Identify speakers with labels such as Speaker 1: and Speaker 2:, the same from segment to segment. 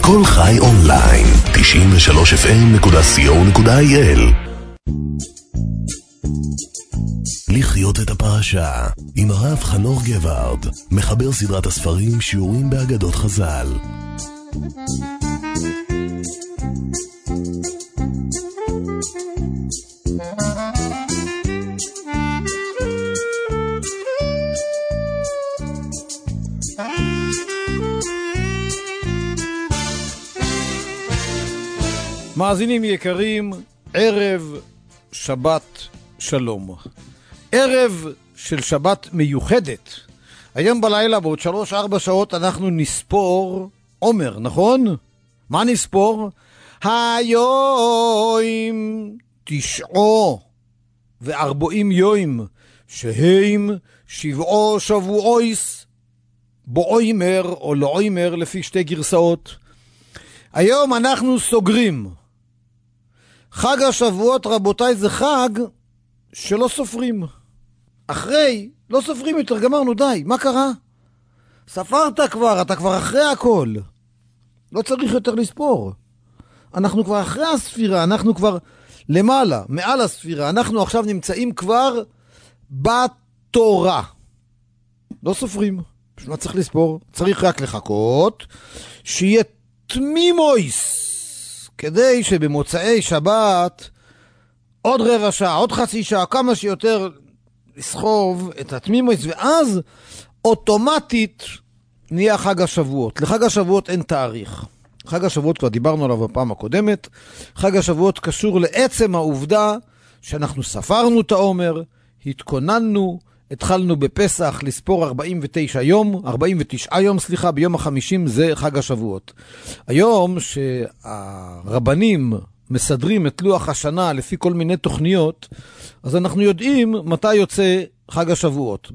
Speaker 1: כל חי אונליין, 93fm.co.il. לחיות את הפרשה עם הרב חנוך גבארד, מחבר סדרת הספרים שיעורים באגדות חז"ל.
Speaker 2: מאזינים יקרים, ערב שבת שלום. ערב של שבת מיוחדת. היום בלילה בעוד 3-4 שעות אנחנו נספור עומר, נכון? מה נספור? היום 49 יום שהם 7 שבועויס בעומר או לא עומר לפי שתי גרסאות. היום אנחנו סוגרים. חג השבועות, רבותיי, זה חג שלא סופרים. אחרי, לא סופרים יותר, גמרנו, די. מה קרה? ספרת כבר, אתה כבר אחרי הכל. לא צריך יותר לספור. אנחנו כבר אחרי הספירה, אנחנו כבר למעלה, מעל הספירה. אנחנו עכשיו נמצאים כבר בתורה. לא סופרים. מה צריך לספור? צריך רק לחכות שיהיה תמימויס, כדי שבמוצאי שבת עוד רבע שעה, עוד חצי שעה, כמה שיותר לסחוב את התמימויס, ואז אוטומטית נהיה חג השבועות. לחג השבועות אין תאריך. חג השבועות כבר דיברנו עליו בפעם הקודמת. חג השבועות קשור לעצם העובדה שאנחנו ספרנו את העומר, התכוננו, התחלנו בפסח לספור 49 יום, ביום ה-50 זה חג השבועות. היום שהרבנים מסדרים את לוח השנה לפי כל מיני תוכניות, אז אנחנו יודעים מתי יוצא חג השבועות.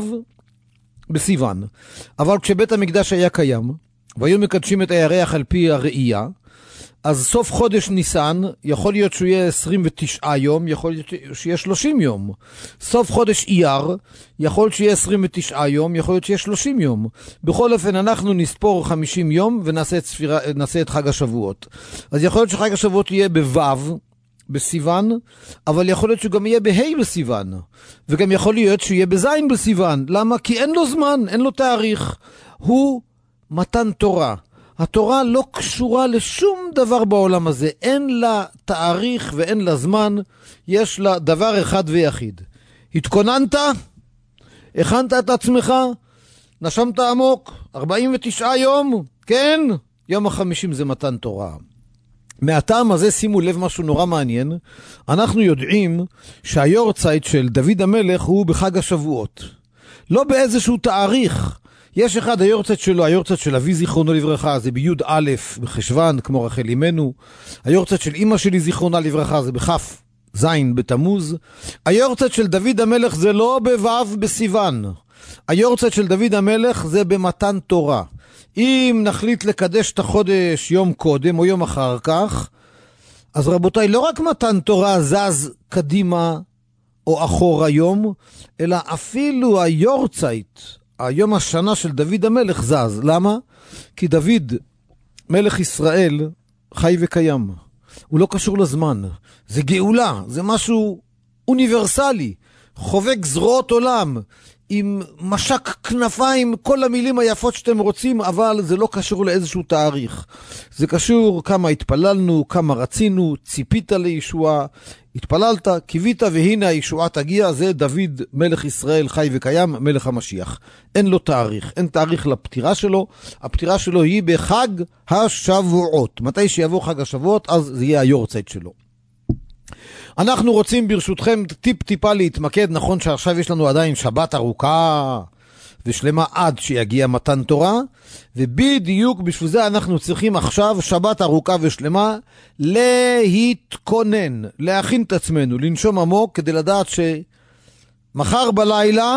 Speaker 2: בסיוון. אבל כשבית המקדש היה קיים, והיום מקדשים את הירח על פי הראייה, אז סוף חודש ניסן, יכול להיות שהוא יהיה 29 יום, יכול להיות שיהיה 30 יום. סוף חודש אייר, יכול להיות שיהיה 29 יום, יכול להיות שיהיה 30 יום. בכל אופן, אנחנו נספור 50 יום ונעשה את חג השבועות. אז יכול להיות שחג השבועות יהיה בו' בסיוון, אבל יכול להיות שהוא גם יהיה בה' בסיוון. וגם יכול להיות שהוא יהיה בז' בסיוון. למה? כי אין לו זמן, אין לו תאריך. הוא מתן תורה. התורה לא קשורה לשום דבר בעולם הזה. אין לה תאריך ואין לה זמן. יש לה דבר אחד ויחיד. התכוננת? הכנת את עצמך? נשמת עמוק? 49 יום? כן? יום ה-50 זה מתן תורה. מהטעם הזה שימו לב משהו נורא מעניין. אנחנו יודעים שהיורצייט של דוד המלך הוא בחג השבועות. לא באיזשהו תאריך. יש אחד היורצייט שלו, היורצייט של אבי זיכרונו לברכה, זה בי' א' בחשוון, כמו רחל אימנו. היורצייט של אמא שלי זיכרונה לברכה, זה בכף זין בתמוז. היורצייט של דוד המלך זה לא בו' בסיוון. היורצייט של דוד המלך זה במתן תורה. אם נחליט לקדש את החודש יום קודם או יום אחר כך, אז רבותיי, לא רק מתן תורה זז קדימה או אחורה יום, אלא אפילו היורצייט, היום השנה של דוד המלך זז. למה? כי דוד, מלך ישראל, חי וקיים. הוא לא קשור לזמן. זה גאולה, זה משהו אוניברסלי. חובק זרועות עולם, עם משק כנפיים, כל המילים היפות שאתם רוצים, אבל זה לא קשור לאיזשהו תאריך. זה קשור כמה התפללנו, כמה רצינו, ציפית לישוע, התפללת, קיווית, והנה הישועה תגיע. זה דוד מלך ישראל חי וקיים, מלך המשיח. אין לו תאריך, אין תאריך לפטירה שלו. הפטירה שלו היא בחג השבועות. מתי שיבוא חג השבועות, אז זה יהיה היורצייט שלו. אנחנו רוצים ברשותכם טיפה להתמקד. נכון שעכשיו יש לנו עדיין שבת ארוכה ושלמה עד שיגיע מתן תורה, ובדיוק בשביל זה אנחנו צריכים עכשיו שבת ארוכה ושלמה להתכונן, להכין את עצמנו, לנשום עמוק, כדי לדעת שמחר בלילה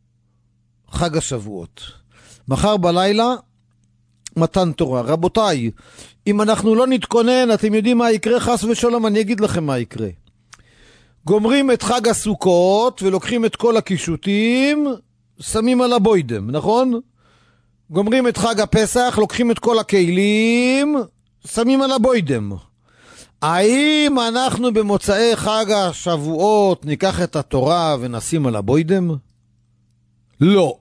Speaker 2: חג השבועות, מחר בלילה מתן תורה. רבותיי, אם אנחנו לא נתכונן, אתם יודעים מה יקרה? חס ושלום, אני אגיד לכם מה יקרה. גומרים את חג הסוכות ולוקחים את כל הקישוטים, שמים על הבוידם, נכון? גומרים את חג הפסח, לוקחים את כל הכלים, שמים על הבוידם. האם אנחנו במוצאי חג השבועות ניקח את התורה ונשים על הבוידם? לא.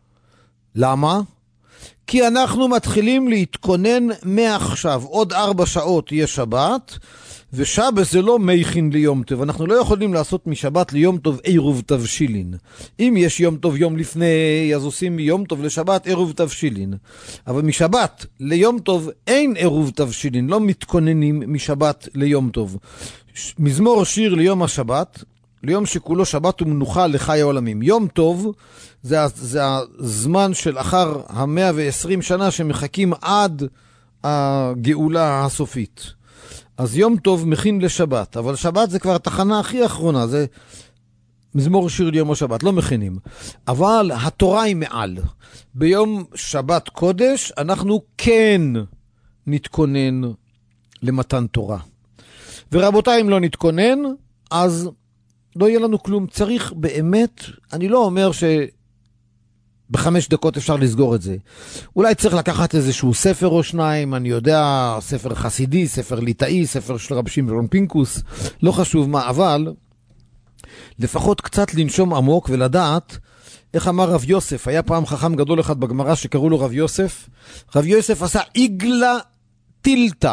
Speaker 2: למה? כי אנחנו מתחילים להתכונן מעכשיו. עוד 4 שעות יהיה שבת, ושבת זה לא מייכין ליום טוב. אנחנו לא יכולים לעשות משבת ליום טוב עירוב תבשילין. אם יש יום טוב יום לפני, אז עושים מיום טוב לשבת עירוב תבשילין. אבל משבת ליום טוב אין עירוב תבשילין, לא מתכוננים משבת ליום טוב. מזמור שיר ליום השבת, ליום שכולו שבת ומנוחה לחיי העולמים. יום טוב זה הזמן של אחר 120 שנה שמחכים עד הגאולה הסופית. אז יום טוב מכין לשבת, אבל שבת זה כבר התחנה הכי אחרונה, זה מזמור שיר ליום השבת, לא מכינים. אבל התורה היא מעל. ביום שבת קודש אנחנו כן נתכונן למתן תורה. ורבותיי, אם לא נתכונן, אז לא יהיה לנו כלום. צריך באמת, אני לא אומר ב5 דקות אפשר לסגור את זה. אולי צריך לקחת איזשהו ספר או שניים, אני יודע, ספר חסידי, ספר ליטאי, ספר של רב שמעון פינקוס, לא חשוב מה, אבל לפחות קצת לנשום עמוק ולדעת איך אמר רב יוסף. היה פעם חכם גדול אחד בגמרא שקראו לו רב יוסף. רב יוסף עשה עגלה טילטה.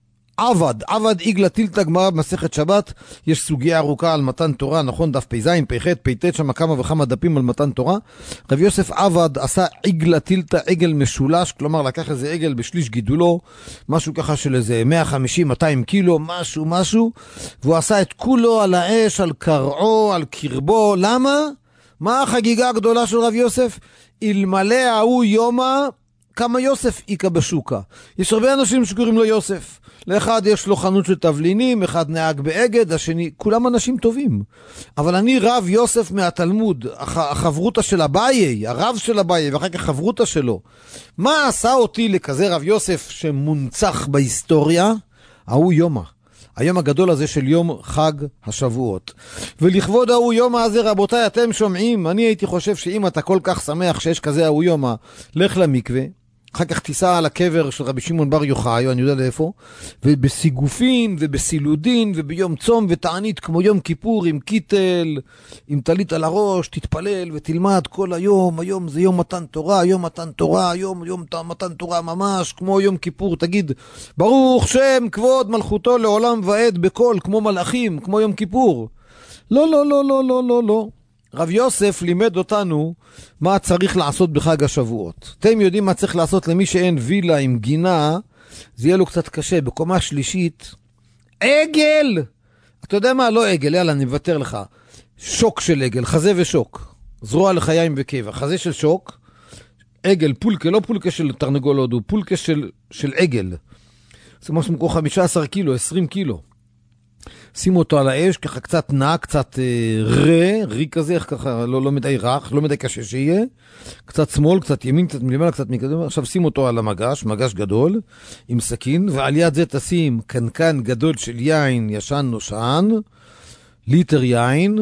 Speaker 2: עבד עגלה טילטה, גמרא במסכת שבת, יש סוגיה ארוכה על מתן תורה, נכון, דף פ"ז, פ"ח, פ"ט, שם כמה וכמה דפים על מתן תורה. רב יוסף עשה עגלה טילטה, עגל משולש, כלומר לקח איזה עגל בשליש גידולו, משהו ככה של איזה 150-200 קילו, משהו, והוא עשה את כולו על האש, על קרעו, על קרבו. למה? מה החגיגה הגדולה של רב יוסף? אלמלא ההוא יומא כמה יוסף איקה בשוקה. יש הרבה אנשים שקוראים לו יוסף. לאחד יש לו חנות של תבלינים, אחד נהג באגד, השני, כולם אנשים טובים. אבל אני רב יוסף מהתלמוד, החברותה של אביי, הרב של אביי, ואחר כך חברותה שלו. מה עשה אותי לכזה רב יוסף שמונצח בהיסטוריה? ההוא יומא. היום הגדול הזה של יום חג השבועות. ולכבוד ההוא יומא הזה, רבותיי, אתם שומעים? אני הייתי חושב שאם אתה כל כך שמח שיש כזה ההוא יומא, לך למקווה. אחר כך תיסע על הקבר של רבי שמעון בר יוחאי, אני יודע לאיפה, ובסיגופין ובסילודין וביום צום ותענית כמו יום כיפור עם קיטל, עם טלית על הראש, תתפלל ותלמד כל היום. היום זה יום מתן תורה, יום מתן תורה, יום מתן תורה ממש, כמו יום כיפור. תגיד, ברוך שם כבוד מלכותו לעולם ועד בכל, כמו מלאכים, כמו יום כיפור. לא, לא, לא, לא, לא, לא, לא. רב יוסף לימד אותנו מה צריך לעשות בחג השבועות. אתם יודעים מה צריך לעשות למי שאין וילה עם גינה, זה יהיה לו קצת קשה. בקומה שלישית, עגל! אתה יודע מה? לא עגל, יאללה, אני מוותר לך. שוק של עגל, חזה ושוק. זרוע לחיים וקבע. חזה של שוק, עגל, פולקה, לא פולקה של תרנגול הודו, פולקה של עגל. זה משהו כמו 15 קילו, 20 קילו. שימו אותו על האש, ככה קצת נע, קצת רי כזה, ככה לא מדי רך, לא מדי קשה שיהיה, קצת שמאל, קצת ימין, קצת מלמעלה, קצת מקדם. עכשיו שימו אותו על המגש, מגש גדול, עם סכין, ועל יד זה תשים קנקן גדול של יין ישן נושן, ליטר יין,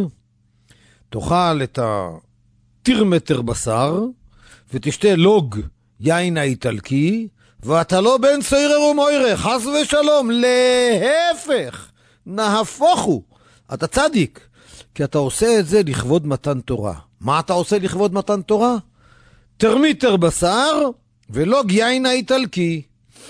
Speaker 2: תאכל את הטרמטר בשר, ותשתה לוג יין האיטלקי, ואתה לא בן סעירר ומוירה, חס ושלום, להפך. נהפוך הוא, אתה צדיק, כי אתה עושה את זה לכבוד מתן תורה. מה אתה עושה לכבוד מתן תורה? טרמיטר בשר ולוג יין האיטלקי.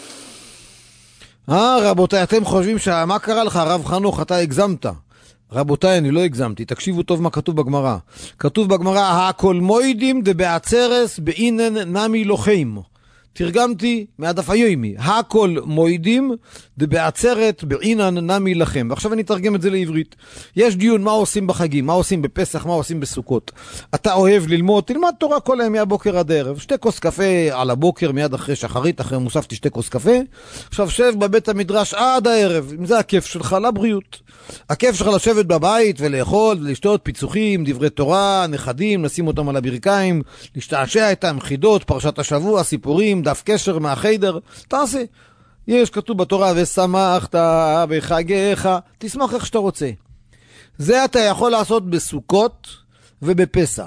Speaker 2: רבותיי, אתם חושבים מה קרה לך רב חנוך, אתה הגזמת. רבותיי, אני לא הגזמתי, תקשיבו טוב מה כתוב בגמרא. כתוב בגמרא, הכל מוידים דבעצרס באינן נמי לוחם. תרגמתי מהדף היומי, הכל מוידים דבעצרת בעינן נמי לכם. ועכשיו אני אתרגם את זה לעברית. יש דיון מה עושים בחגים, מה עושים בפסח, מה עושים בסוכות. אתה אוהב ללמוד, תלמד תורה כל היום מהבוקר עד הערב. שתי כוס קפה על הבוקר, מיד אחרי שחרית, אחרי מוסף תשתה כוס קפה. עכשיו שב בבית המדרש עד הערב. אם זה הכיף שלך, לבריאות. הכיף שלך לשבת בבית ולאכול ולשתות פיצוחים, דברי תורה, נכדים, לשים אותם על הברכיים, להשתעשע איתם, חידות, פרשת השבוע, סיפורים, דף קשר מהחיידר, תעשה. יש כתוב בתורה, ושמחת בחגיך, תשמח איך שאתה רוצה. זה אתה יכול לעשות בסוכות ובפסח. אתה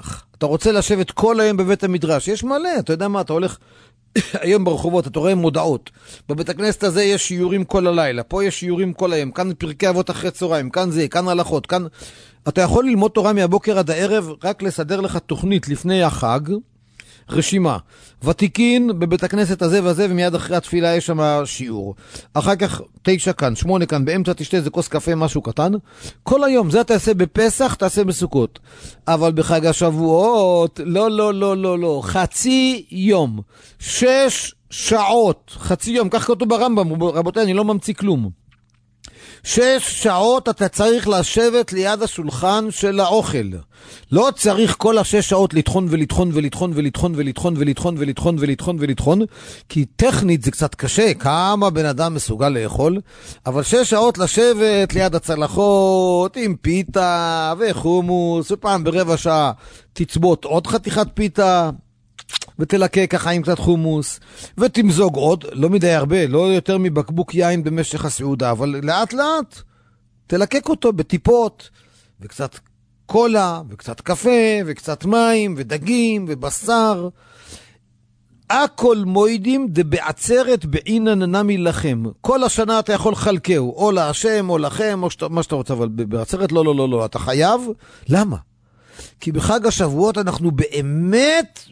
Speaker 2: אתה רוצה לשבת כל היום בבית המדרש, יש מלא, אתה יודע מה, אתה הולך היום ברחובות, אתה רואה מודעות, בבית הכנסת הזה יש שיעורים כל הלילה, פה יש שיעורים כל היום, כאן פרקי אבות אחרי צהריים, כאן זה, כאן הלכות, כאן... אתה יכול ללמוד תורה מהבוקר עד הערב, רק לסדר לך תוכנית לפני החג, רשימה, ותיקין בבית הכנסת הזה וזה, ומיד אחרי התפילה יש שם שיעור. אחר כך 9 כאן, 8 כאן, באמצע תשתה איזה כוס קפה, משהו קטן. כל היום, זה תעשה בפסח, תעשה בסוכות. אבל בחג השבועות, לא, חצי יום, 6 שעות, חצי יום, כך כתוב ברמב"ם, רבותיי, אני לא ממציא כלום. 6 שעות אתה צריך לשבת ליד השולחן של האוכל. לא צריך כל 6 שעות לטחון ולטחון ולטחון ולטחון ולטחון ולטחון ולטחון ולטחון ולטחון, כי טכנית זה קצת קשה, כמה בן אדם מסוגל לאכול, אבל 6 שעות לשבת ליד הצלחות עם פיתה וחומוס, ופעם ברבע שעה תצבות עוד חתיכת פיתה, ותלקה ככה עם קצת חומוס, ותמזוג עוד, לא מדי הרבה, לא יותר מבקבוק יין במשך הסעודה, אבל לאט לאט תלקק אותו בטיפות, וקצת קולה, וקצת קפה, וקצת מים, ודגים, ובשר. הכל מוידים דבעצרת בעינן נמי לכם. כל השנה אתה יכול חלקהו, או להשם, או לכם, או מה שאתה רוצה, אבל בעצרת לא, אתה חייב. למה? כי בחג השבועות אנחנו באמת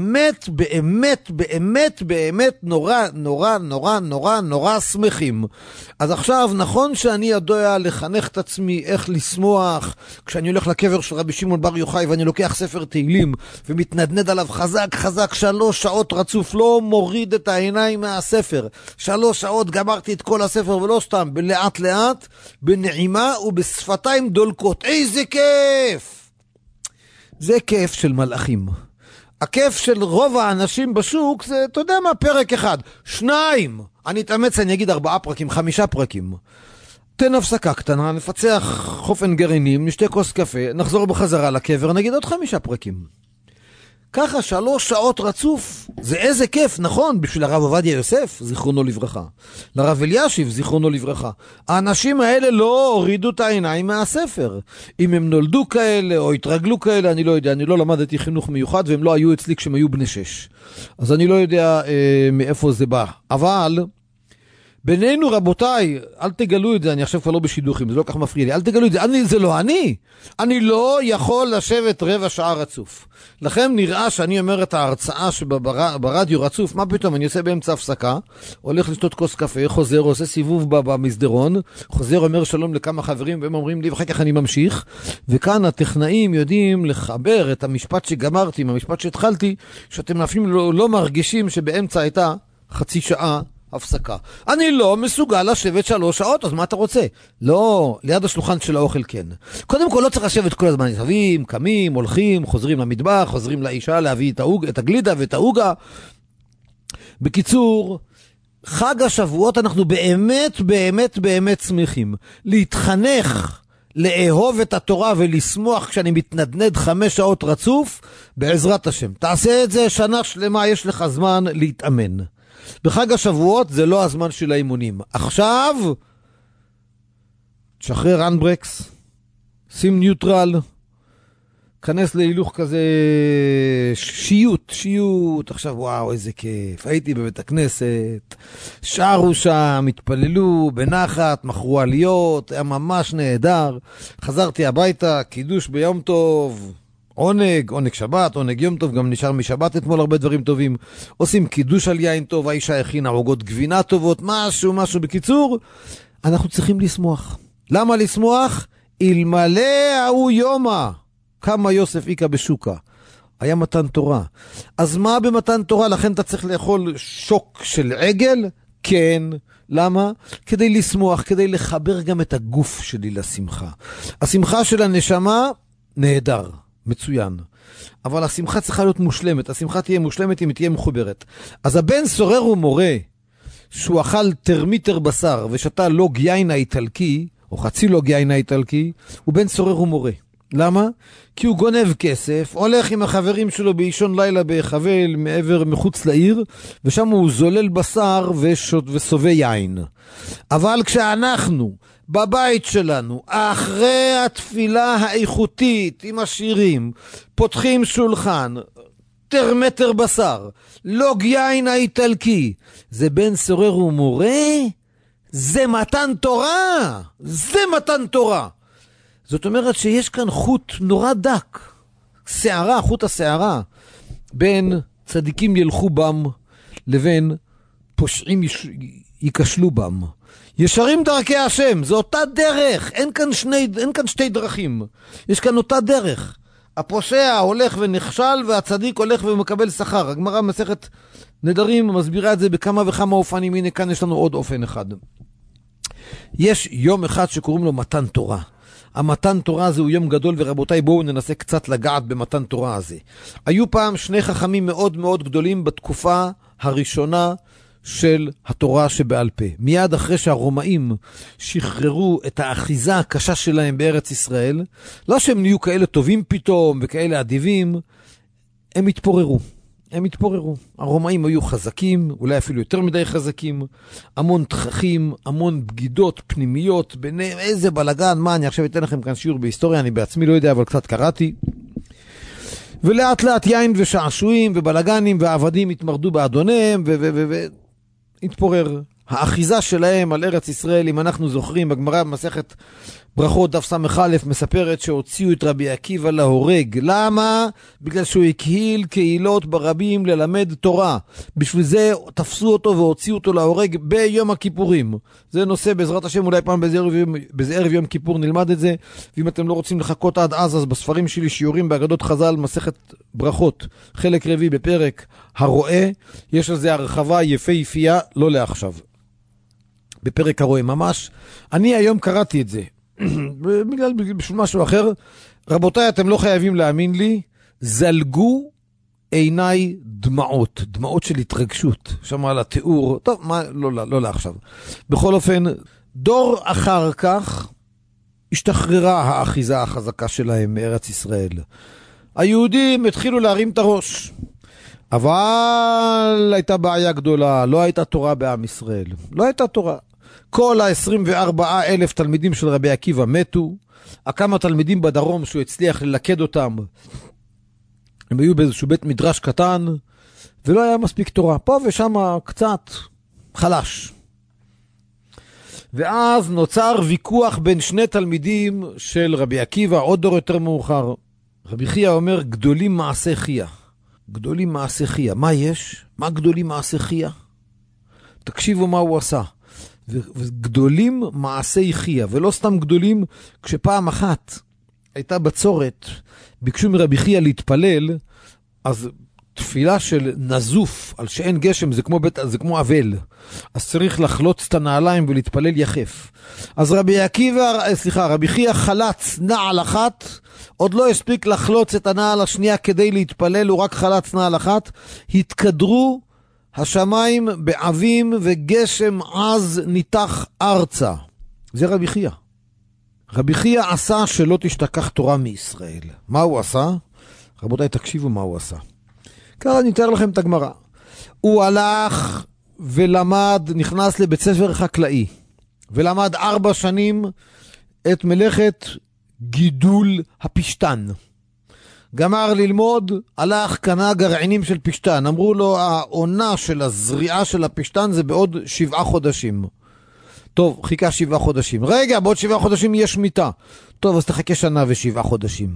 Speaker 2: נורא שמחים. אז עכשיו נכון שאני יודע לחנך את עצמי איך לשמוח כשאני הולך לקבר של רבי שמעון בר יוחאי ואני לוקח ספר תהילים ומתנדנד עליו חזק 3 שעות רצוף, לא מוריד את העיניים מהספר, 3 שעות גמרתי את כל הספר, ולא סתם, לאט לאט, בנעימה ובשפתיים דולקות. איזה כיף! זה כיף של מלאכים. הכיף של רוב האנשים בשוק זה, אתה יודע מה, פרק 1, 2, אני אתאמץ, אני אגיד 4 פרקים, 5 פרקים. תן הפסקה קטנה, נפצח חופן גרעינים, נשתה כוס קפה, נחזור בחזרה לקבר, נגיד עוד 5 פרקים. ככה 3 שעות רצוף, זה איזה כיף, נכון, בשביל הרב עובדיה יוסף, זיכרונו לברכה, לרב אלישיב, זיכרונו לברכה. האנשים האלה לא הורידו את העיניים מהספר. אם הם נולדו כאלה או התרגלו כאלה, אני לא יודע, אני לא למדתי חינוך מיוחד, והם לא היו אצלי כשהם היו בני 6. אז אני לא יודע מאיפה זה בא. אבל בינינו רבותיי, אל תגלו את זה, אני עכשיו כבר לא בשידוכים, זה לא כך מפריע לי, אל תגלו את זה, זה לא אני לא יכול לשבת רבע שעה רצוף. לכם נראה שאני אומר את ההרצאה שברדיו רצוף, מה פתאום, אני עושה באמצע הפסקה, הולך לשתות כוס קפה, חוזר, עושה סיבוב במסדרון, חוזר, אומר שלום לכמה חברים, והם אומרים לי, ואחר כך אני ממשיך, וכאן הטכנאים יודעים לחבר את המשפט שגמרתי, עם המשפט שהתחלתי, שאתם אפילו לא מרגישים שבאמצע הייתה חצי שעה, הפסקה. אני לא מסוגל לשבת 3 שעות, אז מה אתה רוצה? לא, ליד השולחן של האוכל כן. קודם כל לא צריך לשבת כל הזמן, נסבים, קמים, הולכים, חוזרים למטבח, חוזרים לאישה להביא את הגלידה ואת העוגה. בקיצור, חג השבועות אנחנו באמת שמחים. להתחנך, לאהוב את התורה ולשמוח כשאני מתנדנד 5 שעות רצוף, בעזרת השם. תעשה את זה שנה שלמה, יש לך זמן להתאמן. בחג השבועות זה לא הזמן של האימונים. עכשיו, תשחרר אנברקס, שים ניוטרל, כנס להילוך כזה שיוט. עכשיו וואו איזה כיף, הייתי בבית הכנסת, שרו שם, התפללו בנחת, מכרו עליות, היה ממש נהדר. חזרתי הביתה, קידוש ביום טוב, עונג שבת, עונג יום טוב, גם נשאר משבת אתמול הרבה דברים טובים. עושים קידוש על יין טוב, האישה הכינה עוגות גבינה טובות, משהו. בקיצור, אנחנו צריכים לשמוח. למה לשמוח? אלמלא ההוא יומא, כמה יוסף איקה בשוקה. היה מתן תורה. אז מה במתן תורה? לכן אתה צריך לאכול שוק של עגל? כן. למה? כדי לשמוח, כדי לחבר גם את הגוף שלי לשמחה. השמחה של הנשמה נהדר. מצוין. אבל השמחה צריכה להיות מושלמת. השמחה תהיה מושלמת אם היא תהיה מחוברת. אז הבן סורר ומורה, שהוא אכל טרמיטר בשר ושתה לוג יין האיטלקי, או חצי לוג יין האיטלקי, הוא בן סורר ומורה. למה? כי הוא גונב כסף, הולך עם החברים שלו באישון לילה בחבל מחוץ לעיר, ושם הוא זולל בשר וסובה יין. אבל כשאנחנו בבית שלנו, אחרי התפילה האיכותית עם השירים, פותחים שולחן, טרמטר בשר, לוג יין האיטלקי, זה בן סורר ומורה, זה מתן תורה, זה מתן תורה. זאת אומרת שיש כאן חוט נורא דק, שערה, חוט השערה, בין צדיקים ילכו בם לבין פושעים ייכשלו בם. ישרים דרכי השם, זו אותה דרך, אין כאן שתי דרכים, יש כאן אותה דרך. הפושע הולך ונכשל והצדיק הולך ומקבל שכר. הגמרא מסכת נדרים מסבירה את זה בכמה וכמה אופנים. הנה כאן יש לנו עוד אופן אחד. יש יום אחד שקוראים לו מתן תורה. המתן תורה זהו יום גדול, ורבותיי בואו ננסה קצת לגעת במתן תורה הזה. היו פעם שני חכמים מאוד מאוד גדולים בתקופה הראשונה של התורה שבעל פה. מיד אחרי שהרומאים שחררו את האחיזה הקשה שלהם בארץ ישראל, לא שהם נהיו כאלה טובים פתאום וכאלה אדיבים, הם התפוררו. הרומאים היו חזקים, אולי אפילו יותר מדי חזקים, המון תככים, המון בגידות פנימיות ביניהם, איזה בלגן, מה אני עכשיו אתן לכם כאן שיעור בהיסטוריה, אני בעצמי לא יודע אבל קצת קראתי. ולאט לאט יין ושעשועים ובלגנים והעבדים התמרדו באדוניהם והתפורר. האחיזה שלהם על ארץ ישראל, אם אנחנו זוכרים, בגמרא במסכת ברכות דף ס"א מספרת שהוציאו את רבי עקיבא להורג. למה? בגלל שהוא הקהיל קהילות ברבים ללמד תורה. בשביל זה תפסו אותו והוציאו אותו להורג ביום הכיפורים. זה נושא בעזרת השם, אולי פעם באיזה ערב יום כיפור נלמד את זה. ואם אתם לא רוצים לחכות עד אז בספרים שלי שיעורים באגדות חז"ל, מסכת ברכות, חלק רביעי בפרק הרועה, יש על זה הרחבה יפהפייה, לא לעכשיו. בפרק הרועה ממש. אני היום קראתי את זה. בשביל משהו אחר. רבותיי, אתם לא חייבים להאמין לי, זלגו עיניי דמעות, דמעות של התרגשות. שמע על התיאור, טוב, מה, לא לעכשיו. בכל אופן, דור אחר כך השתחררה האחיזה החזקה שלהם מארץ ישראל. היהודים התחילו להרים את הראש, אבל הייתה בעיה גדולה, לא הייתה תורה בעם ישראל, לא הייתה תורה. כל ה-24,000 תלמידים של רבי עקיבא מתו, כמה תלמידים בדרום שהוא הצליח ללכד אותם, הם היו באיזשהו בית מדרש קטן, ולא היה מספיק תורה, פה ושם קצת חלש. ואז נוצר ויכוח בין שני תלמידים של רבי עקיבא, עוד דור יותר מאוחר. רבי חייא אומר, גדולים מעשה חייא. גדולים מעשה חייא. מה יש? מה גדולים מעשה חייא? תקשיבו מה הוא עשה. וגדולים מעשי חייא, ולא סתם גדולים. כשפעם אחת הייתה בצורת, ביקשו מרבי חייא להתפלל, אז תפילה של נזוף על שאין גשם זה כמו אבל, אז צריך לחלוץ את הנעליים ולהתפלל יחף. אז רבי חייא חלץ נעל אחת, עוד לא הספיק לחלוץ את הנעל השנייה כדי להתפלל, הוא רק חלץ נעל אחת, התקדרו השמיים בעבים וגשם עז ניתח ארצה. זה רבי חייא. רבי חייא עשה שלא תשתכח תורה מישראל. מה הוא עשה? רבותיי, תקשיבו מה הוא עשה. ככה אני אתאר לכם את הגמרא. הוא הלך ולמד, נכנס לבית ספר חקלאי, ולמד 4 שנים את מלאכת גידול הפשטן. גמר ללמוד, הלך, קנה גרעינים של פשטן. אמרו לו, העונה של הזריעה של הפשטן זה בעוד 7 חודשים. טוב, חיכה 7 חודשים. רגע, בעוד 7 חודשים יש שמיטה. טוב, אז תחכה 1 ו7 חודשים.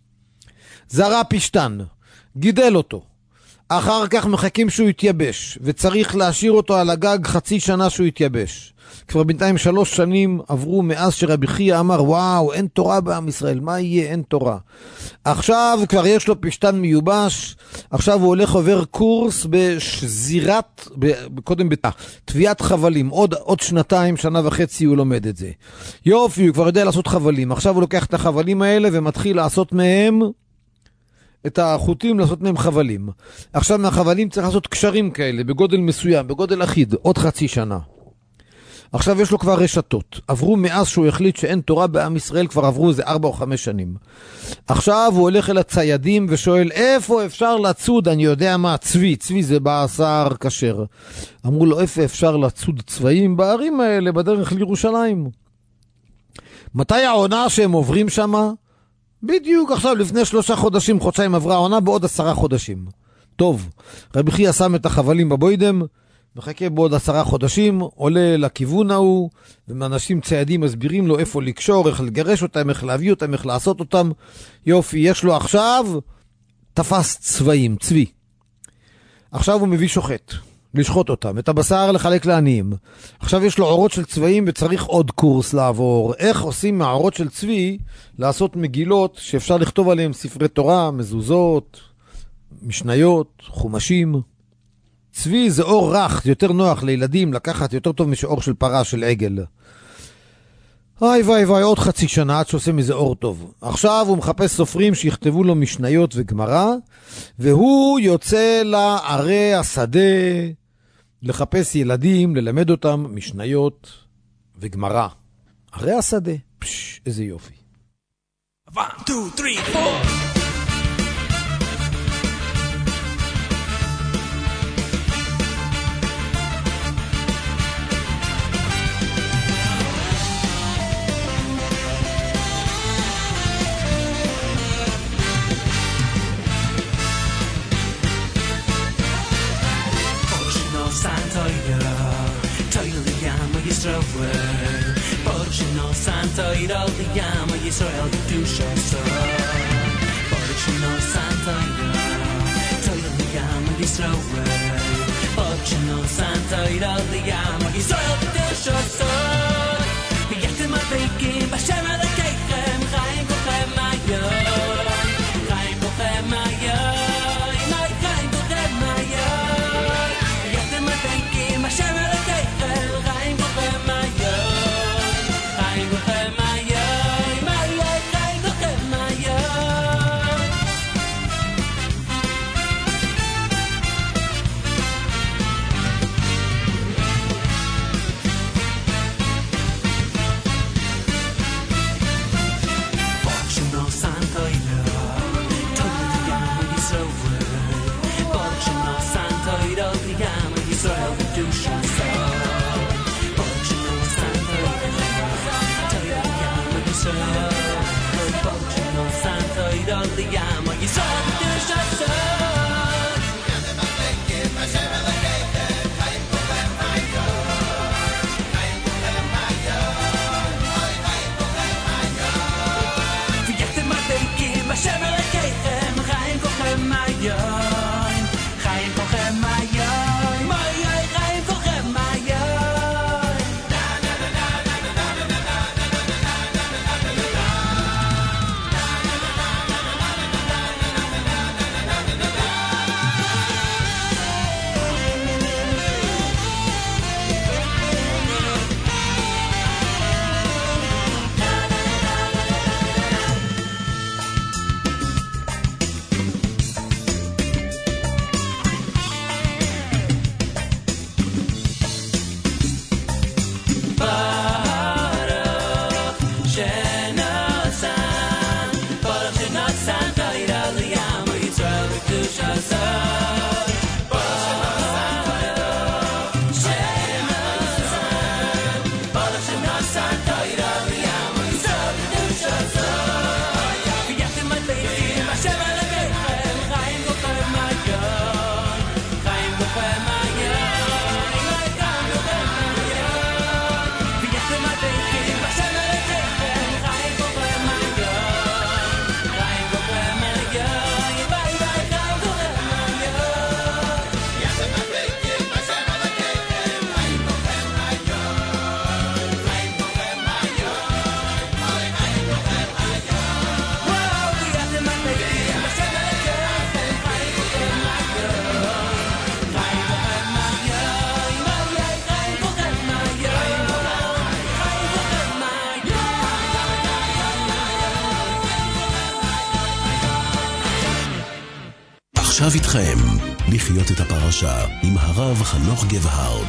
Speaker 2: זרע פשטן, גידל אותו. אחר כך מחכים שהוא יתייבש, וצריך להשאיר אותו על הגג 0.5 שנה שהוא יתייבש. כבר בינתיים 3 שנים עברו מאז שרבי חייא אמר, וואו, אין תורה בעם ישראל, מה יהיה? אין תורה. עכשיו כבר יש לו פשטן מיובש, עכשיו הוא הולך עובר קורס בשזירת, קודם תביעת חבלים, עוד 2 1.5 הוא לומד את זה. יופי, הוא כבר יודע לעשות חבלים, עכשיו הוא לוקח את החבלים האלה ומתחיל לעשות מהם, את החוטים לעשות מהם חבלים. עכשיו מהחבלים צריך לעשות קשרים כאלה, בגודל מסוים, בגודל אחיד, עוד 0.5 שנה. עכשיו יש לו כבר רשתות. עברו מאז שהוא החליט שאין תורה בעם ישראל, כבר עברו איזה 4 או 5 שנים. עכשיו הוא הולך אל הציידים ושואל, איפה אפשר לצוד? אני יודע מה, צבי זה בשר כשר. אמרו לו, איפה אפשר לצוד צבעים? בערים האלה, בדרך לירושלים. מתי העונה שהם עוברים שמה? בדיוק עכשיו, לפני 3 חודשים, חודשיים עברה העונה, בעוד 10 חודשים. טוב, רבי חייא שם את החבלים בבוידם, מחכה בעוד 10 חודשים, עולה לכיוון ההוא, ואנשים ציידים מסבירים לו איפה לקשור, איך לגרש אותם, איך להביא אותם, איך לעשות אותם. יופי, יש לו עכשיו, תפס צבעים, צבי. עכשיו הוא מביא שוחט, לשחוט אותם, את הבשר לחלק לעניים. עכשיו יש לו עורות של צבעים וצריך עוד קורס לעבור. איך עושים מהעורות של צבי לעשות מגילות שאפשר לכתוב עליהם ספרי תורה, מזוזות, משניות, חומשים. צבי זה אור רך, זה יותר נוח לילדים לקחת יותר טוב משאור של פרה, של עגל. וואי, עוד חצי שנה עד שעושה מזה אור טוב. עכשיו הוא מחפש סופרים שיכתבו לו משניות וגמרא, והוא יוצא לערי השדה לחפש ילדים, ללמד אותם משניות וגמרא. ערי השדה, איזה יופי.
Speaker 3: 1, 2, 3, 4 Santo Idol the Yama Yisrael Kedusha Porchino Santo Idol the Yama Yisrael Porchino Santo Idol the Yama Yisrael Kedusha V'yetem avikim B'Shem Elokeichem Chaim Kochem Mayon Chaim Kochem Mayon Chaim Kochem Mayon V'yetem avikim B'Shem Elokeichem Chaim Kochem Mayon
Speaker 1: עכשיו איתכם, לחיות את הפרשה עם הרב חנוך גבהרד.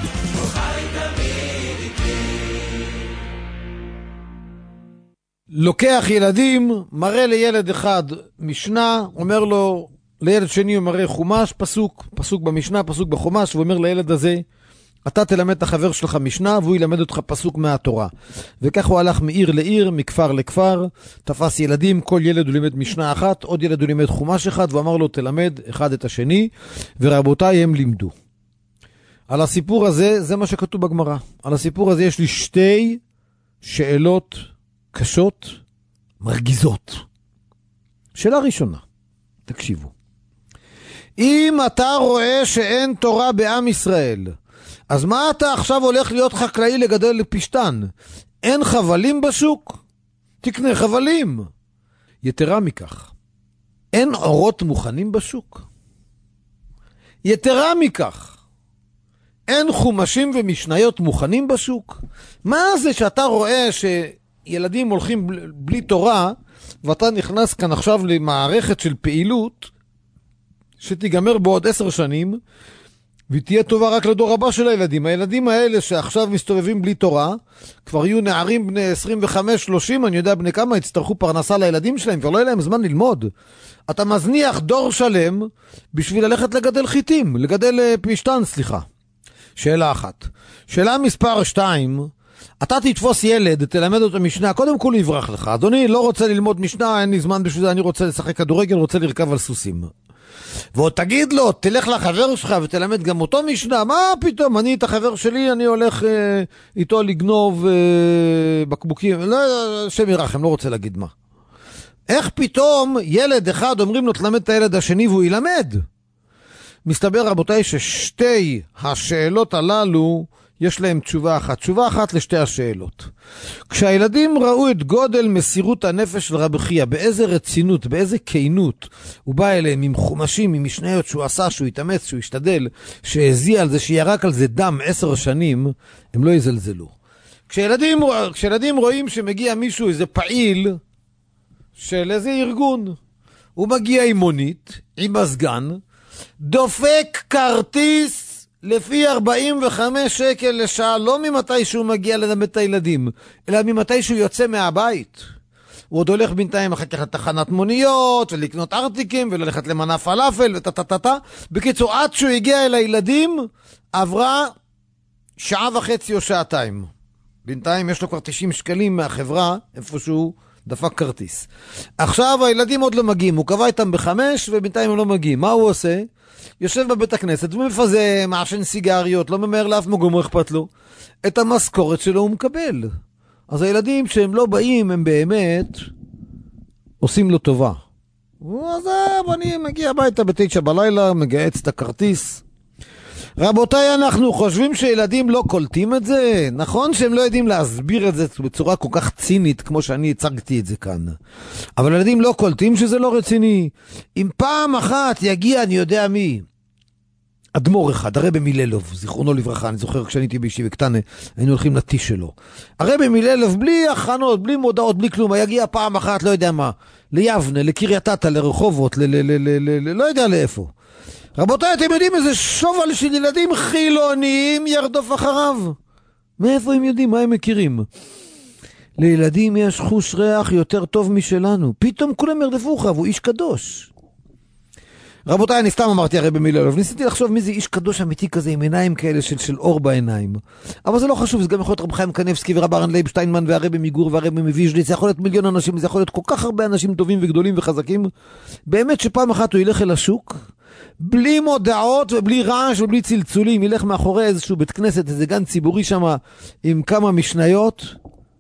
Speaker 2: לוקח ילדים, מראה לילד אחד משנה, אומר לו, לילד שני הוא מראה חומש, פסוק במשנה, פסוק בחומש, ואומר לילד הזה, אתה תלמד את החבר שלך משנה, והוא ילמד אותך פסוק מהתורה. וכך הוא הלך מעיר לעיר, מכפר לכפר, תפס ילדים, כל ילד הוא לימד משנה אחת, עוד ילד הוא לימד חומש אחד, והוא אמר לו, תלמד אחד את השני, ורבותיי הם לימדו. על הסיפור הזה, זה מה שכתוב בגמרא. על הסיפור הזה יש לי 2 שאלות קשות, מרגיזות. שאלה ראשונה, תקשיבו. אם אתה רואה שאין תורה בעם ישראל, אז מה אתה עכשיו הולך להיות חקלאי לגדל פשטן? אין חבלים בשוק? תקנה חבלים. יתרה מכך, אין אורות מוכנים בשוק? יתרה מכך, אין חומשים ומשניות מוכנים בשוק? מה זה שאתה רואה שילדים הולכים בלי תורה, ואתה נכנס כאן עכשיו למערכת של פעילות, שתיגמר בעוד 10 שנים, ותהיה טובה רק לדור הבא של הילדים. הילדים האלה שעכשיו מסתובבים בלי תורה, כבר יהיו נערים בני 25-30, אני יודע בני כמה, יצטרכו פרנסה לילדים שלהם, כבר לא יהיה להם זמן ללמוד. אתה מזניח דור שלם, בשביל ללכת לגדל חיטים, לגדל פשטן, סליחה. שאלה אחת. שאלה מספר 2, אתה תתפוס ילד, תלמד אותו משנה, קודם כל יברח לך. אדוני, לא רוצה ללמוד משנה, אין לי זמן בשביל זה, אני רוצה לשחק כדורגל, רוצה לרכב על סוסים. ועוד תגיד לו, תלך לחבר שלך ותלמד גם אותו משנה, מה פתאום, אני את החבר שלי, אני הולך איתו לגנוב בקבוקים, לא, שם ירחם, לא רוצה להגיד מה. איך פתאום ילד אחד אומרים לו תלמד את הילד השני והוא ילמד? מסתבר רבותיי ששתי השאלות הללו יש להם תשובה אחת. תשובה אחת לשתי השאלות. כשהילדים ראו את גודל מסירות הנפש של רבי חייא, באיזה רצינות, באיזה כינות, הוא בא אליהם עם חומשים, עם משניות שהוא עשה, שהוא התאמץ, שהוא השתדל, שהזיע על זה, שירק על זה דם 10 שנים, הם לא יזלזלו. כשילדים רואים שמגיע מישהו, איזה פעיל של איזה ארגון, הוא מגיע עם מונית, עם מזגן, דופק כרטיס לפי 45 שקל לשעה, לא ממתי שהוא מגיע ללמד את הילדים, אלא ממתי שהוא יוצא מהבית. הוא עוד הולך בינתיים אחר כך לתחנת מוניות, ולקנות ארטיקים, וללכת למנה פלאפל, וטטטטה. בקיצור, עד שהוא הגיע אל הילדים, עברה 1.5 שעה או שעתיים. בינתיים יש לו כבר 90 שקלים מהחברה, איפשהו דפק כרטיס. עכשיו הילדים עוד לא מגיעים, הוא קבע איתם ב5, ובינתיים הם לא מגיעים. מה הוא עושה? יושב בבית הכנסת ומפזה, מעשן סיגריות, לא ממהר לאף מגום, אכפת לו. את המשכורת שלו הוא מקבל. אז הילדים שהם לא באים, הם באמת עושים לו טובה. אז אני מגיע הביתה ב9 בלילה, מגייץ את הכרטיס. רבותיי, אנחנו חושבים שילדים לא קולטים את זה? נכון שהם לא יודעים להסביר את זה בצורה כל כך צינית כמו שאני הצגתי את זה כאן. אבל ילדים לא קולטים שזה לא רציני. אם פעם אחת יגיע, אני יודע מי, אדמו"ר אחד, הרבי מיללוב, זיכרונו לברכה, אני זוכר כשאני הייתי בישיבה קטנה, היינו הולכים לטיש שלו. הרבי מיללוב, בלי הכנות, בלי מודעות, בלי כלום, יגיע פעם אחת, לא יודע מה, ליבנה, לקריית אתא, לרחובות, לא יודע לאיפה. רבותיי, אתם יודעים איזה שובל של ילדים חילוניים ירדוף אחריו? מאיפה הם יודעים? מה הם מכירים? לילדים יש חוש ריח יותר טוב משלנו. פתאום כולם ירדפו אחריו, הוא איש קדוש. רבותיי, אני סתם אמרתי הרבי מיללוב, ניסיתי לחשוב מי זה איש קדוש אמיתי כזה עם עיניים כאלה של אור בעיניים. אבל זה לא חשוב, זה גם יכול להיות רב חיים קניבסקי ורב ארן לייב שטיינמן והרבי מגור והרבי מוויז'ניץ, זה יכול להיות מיליון אנשים, זה יכול להיות כל כך הרבה אנשים טובים וגדולים וחזקים. באמת שפעם אחת הוא ילך אל השוק, בלי מודעות ובלי רעש ובלי צלצולים, ילך מאחורי איזשהו בית כנסת, איזה גן ציבורי שם עם כמה משניות.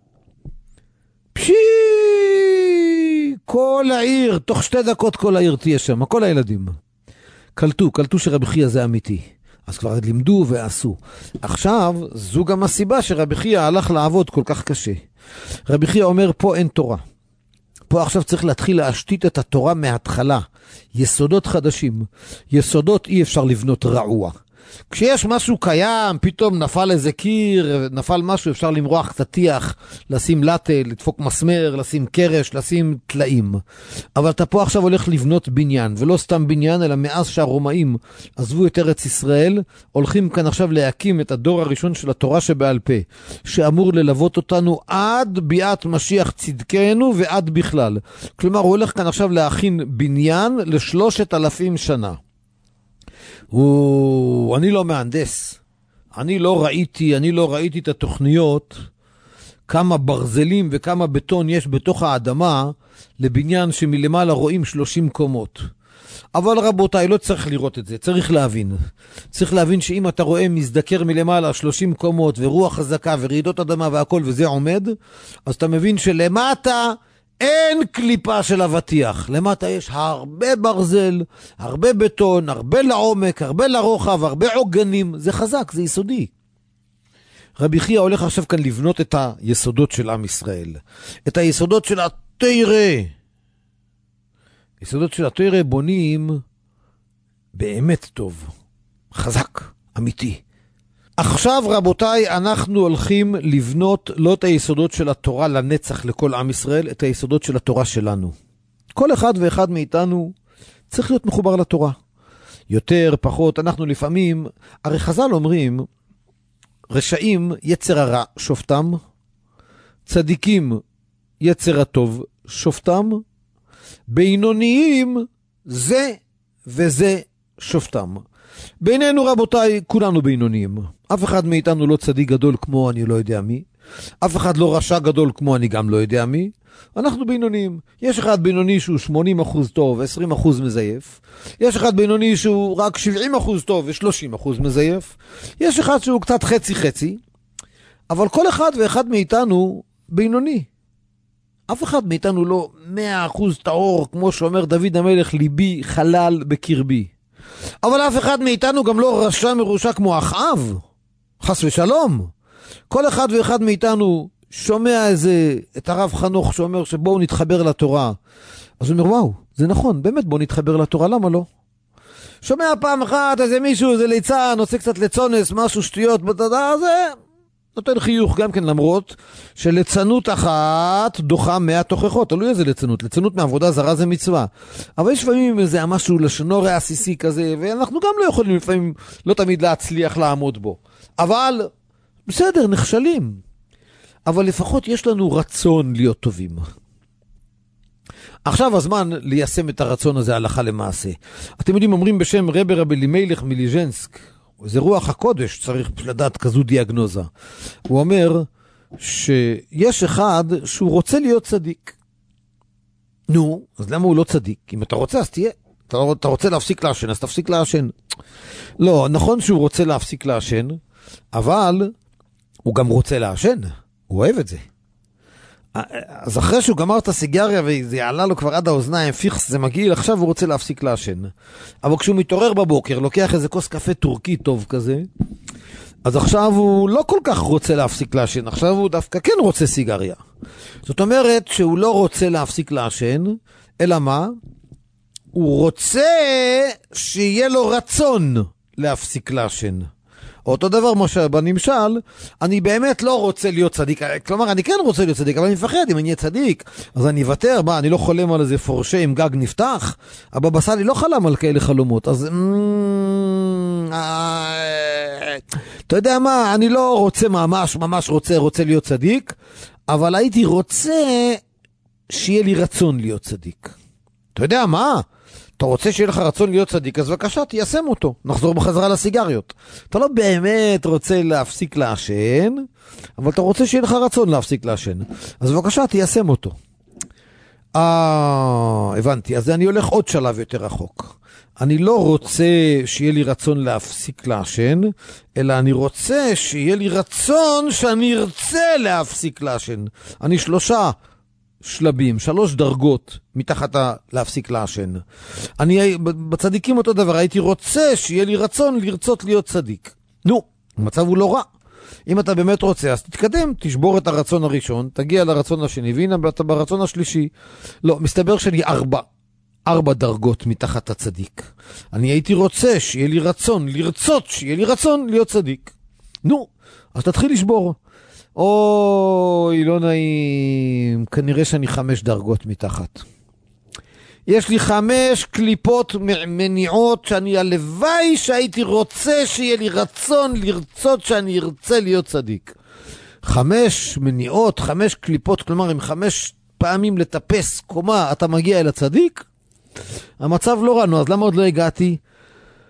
Speaker 2: כל העיר, תוך 2 דקות כל העיר תהיה שם, כל הילדים. קלטו שרבי חייא זה אמיתי. אז כבר לימדו ועשו. עכשיו, זו גם הסיבה שרבי חייא הלך לעבוד כל כך קשה. רבי חייא אומר, פה אין תורה. פה עכשיו צריך להתחיל להשתית את התורה מההתחלה. יסודות חדשים. יסודות אי אפשר לבנות רעוע. כשיש משהו קיים, פתאום נפל איזה קיר, נפל משהו, אפשר למרוח קצת טיח, לשים לטה, לדפוק מסמר, לשים קרש, לשים תלאים. אבל אתה פה עכשיו הולך לבנות בניין, ולא סתם בניין, אלא מאז שהרומאים עזבו את ארץ ישראל, הולכים כאן עכשיו להקים את הדור הראשון של התורה שבעל פה, שאמור ללוות אותנו עד ביאת משיח צדקנו ועד בכלל. כלומר, הוא הולך כאן עכשיו להכין בניין ל3,000 שנה. אני לא מהנדס, אני לא ראיתי את התוכניות, כמה ברזלים וכמה בטון יש בתוך האדמה, לבניין שמלמעלה רואים 30 קומות. אבל רבותיי, לא צריך לראות את זה, צריך להבין. צריך להבין שאם אתה רואה מזדקר מלמעלה 30 קומות, ורוח חזקה ורעידות אדמה והכל, וזה עומד, אז אתה מבין שלמטה אין קליפה של אבטיח. למטה יש הרבה ברזל, הרבה בטון, הרבה לעומק, הרבה לרוחב, הרבה עוגנים. זה חזק, זה יסודי. רבי חייא הולך עכשיו כאן לבנות את היסודות של עם ישראל. את היסודות של התורה. יסודות של התורה בונים באמת טוב. חזק, אמיתי. עכשיו רבותיי, אנחנו הולכים לבנות לא את היסודות של התורה לנצח לכל עם ישראל, את היסודות של התורה שלנו. כל אחד ואחד מאיתנו צריך להיות מחובר לתורה. יותר, פחות, אנחנו לפעמים, הרי חז"ל אומרים, רשעים יצר הרע שופטם, צדיקים יצר הטוב שופטם, בינוניים זה וזה שופטם. בינינו רבותיי, כולנו בינוניים. אף אחד מאיתנו לא צדיק גדול כמו אני לא יודע מי. אף אחד לא רשע גדול כמו אני גם לא יודע מי. אנחנו בינוניים. יש אחד בינוני שהוא 80% טוב, 20% מזייף. יש אחד בינוני שהוא רק 70% טוב ו30% מזייף. יש אחד שהוא קצת חצי-חצי. אבל כל אחד ואחד מאיתנו בינוני. אף אחד מאיתנו לא 100% טהור, כמו שאומר דוד המלך, ליבי חלל בקרבי. אבל אף אחד מאיתנו גם לא רשע מרושע כמו אחאב. חס ושלום. כל אחד ואחד מאיתנו שומע את הרב חנוך שאומר שבואו נתחבר לתורה. אז הוא אומר, וואו, זה נכון, באמת בואו נתחבר לתורה, למה לא? שומע פעם אחת איזה מישהו, איזה ליצן, עושה קצת לצונס, משהו שטויות, זה נותן חיוך גם כן, למרות שלצנות אחת דוחה 100 תוכחות. תלוי איזה לצנות. לצנות מעבודה זרה זה מצווה. אבל יש לפעמים איזה משהו לשונור העסיסי כזה, ואנחנו גם לא יכולים לפעמים לא תמיד להצליח לעמוד בו. אבל בסדר, נכשלים. אבל לפחות יש לנו רצון להיות טובים. עכשיו הזמן ליישם את הרצון הזה הלכה למעשה. אתם יודעים, אומרים בשם רבי אלימלך מליז'נסק, זה רוח הקודש, צריך לדעת כזו דיאגנוזה. הוא אומר שיש אחד שהוא רוצה להיות צדיק. נו, אז למה הוא לא צדיק? אם אתה רוצה, אז תהיה. אתה רוצה להפסיק לעשן, אז תפסיק לעשן. לא, נכון שהוא רוצה להפסיק לעשן, אבל הוא גם רוצה לעשן. הוא אוהב את זה. אז אחרי שהוא גמר את הסיגריה וזה יעלה לו כבר עד האוזניים, פיכס, זה מגעיל, עכשיו הוא רוצה להפסיק לעשן. אבל כשהוא מתעורר בבוקר, לוקח איזה כוס קפה טורקי טוב כזה, אז עכשיו הוא לא כל כך רוצה להפסיק לעשן, עכשיו הוא דווקא כן רוצה סיגריה. זאת אומרת שהוא לא רוצה להפסיק לעשן, אלא מה? הוא רוצה שיהיה לו רצון להפסיק לעשן. אותו דבר משה, בנמשל, אני באמת לא רוצה להיות צדיק, כלומר אני כן רוצה להיות צדיק, אבל אני מפחד, אם אני אהיה צדיק, אז אני אוותר, אני לא חולם על איזה פורשה עם גג נפתח, הבבא סאלי לא חלם על כאלה חלומות, אז אתה יודע מה, אני לא רוצה ממש רוצה להיות צדיק, אבל הייתי רוצה שיהיה לי רצון להיות צדיק. אתה יודע מה? אתה רוצה שיהיה לך רצון להיות צדיק, אז בבקשה, תיישם אותו. נחזור בחזרה לסיגריות. אתה לא באמת רוצה להפסיק לעשן, אבל אתה רוצה שיהיה לך רצון להפסיק לעשן. אז בבקשה, תיישם אותו. הבנתי. אז אני הולך עוד שלב יותר רחוק. אני לא רוצה שיהיה לי רצון להפסיק לעשן, אלא אני רוצה שיהיה לי רצון שאני ארצה להפסיק לעשן. אני 3 שלבים, 3 דרגות מתחת להפסיק לעשן. אני בצדיקים אותו דבר, הייתי רוצה שיהיה לי רצון לרצות להיות צדיק. נו, המצב הוא לא רע. אם אתה באמת רוצה, אז תתקדם, תשבור את הרצון הראשון, תגיע לרצון השני, והנה אתה ברצון השלישי. לא, מסתבר שלי 4 דרגות מתחת הצדיק. אני הייתי רוצה שיהיה לי רצון, לרצות שיהיה לי רצון להיות צדיק. נו, אז תתחיל לשבור. אוי, לא נעים, כנראה שאני 5 דרגות מתחת. יש לי 5 קליפות מניעות שאני הלוואי שהייתי רוצה שיהיה לי רצון לרצות שאני ארצה להיות צדיק. 5 מניעות, 5 קליפות, כלומר עם 5 פעמים לטפס קומה אתה מגיע אל הצדיק. המצב לא רע, אז למה עוד לא הגעתי?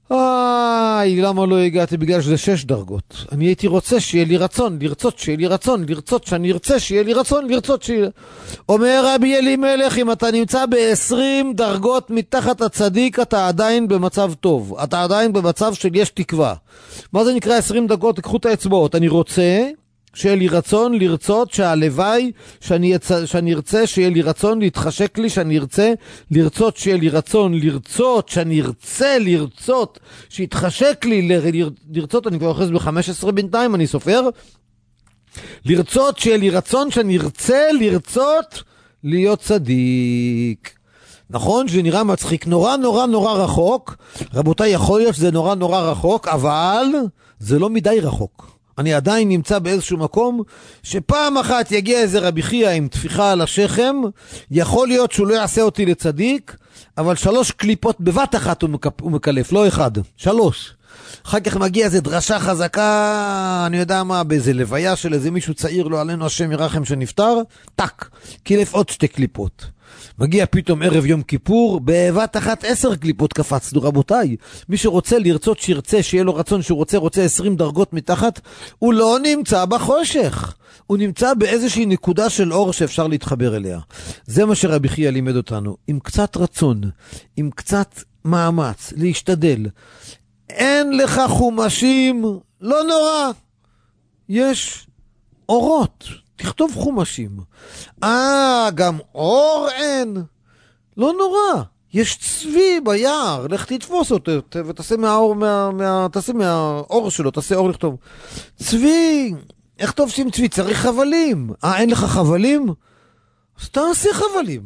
Speaker 2: למה לא הגעתי? בגלל שזה 6 דרגות. אני הייתי רוצה שיהיה לי רצון, לרצות שיהיה לי רצון, לרצות שאני ארצה שיהיה לי רצון, לרצות שיהיה... אומר רבי אלימלך, אם אתה נמצא ב-20 דרגות מתחת הצדיק, אתה עדיין במצב טוב. אתה עדיין במצב של יש תקווה. מה זה נקרא 20 דרגות? תקחו את האצבעות. אני רוצה שיהיה לי רצון לרצות, שהלוואי שאני ארצה שיהיה לי רצון להתחשק לי, שאני ארצה לרצות שיהיה לי רצון לרצות, שאני ארצה לרצות שיתחשק לי לרצות. אני כבר אוחז ב-15 בינתיים, אני סופר. לרצות שיהיה לי רצון, שאני ארצה לרצות להיות צדיק. נכון שזה נראה מצחיק, נורא נורא נורא רחוק. רבותיי, יכול להיות שזה נורא נורא רחוק, אבל זה לא מדי רחוק. אני עדיין נמצא באיזשהו מקום שפעם אחת יגיע איזה רבי חייא עם תפיחה על השכם, יכול להיות שהוא לא יעשה אותי לצדיק, אבל 3 קליפות בבת אחת הוא מקלף, לא 1, 3. אחר כך מגיע איזה דרשה חזקה, אני יודע מה, באיזה לוויה של איזה מישהו צעיר, לא עלינו השם ירחם שנפטר, טק, קילף עוד 2 קליפות. מגיע פתאום ערב יום כיפור, בבת אחת 10 קליפות קפצנו. רבותיי, מי שרוצה לרצות שירצה, שיהיה לו רצון שהוא רוצה 20 דרגות מתחת, הוא לא נמצא בחושך. הוא נמצא באיזושהי נקודה של אור שאפשר להתחבר אליה. זה מה שרבי חייא לימד אותנו. עם קצת רצון, עם קצת מאמץ, להשתדל. אין לך חומשים, לא נורא. יש אורות. תכתוב חומשים. גם אור אין. לא נורא. יש צבי ביער. לך תתפוס אותו ותעשה תעשה מהאור שלו, תעשה אור לכתוב. צבי. איך טוב שעם צבי? צריך חבלים. אין לך חבלים? אז תעשה חבלים.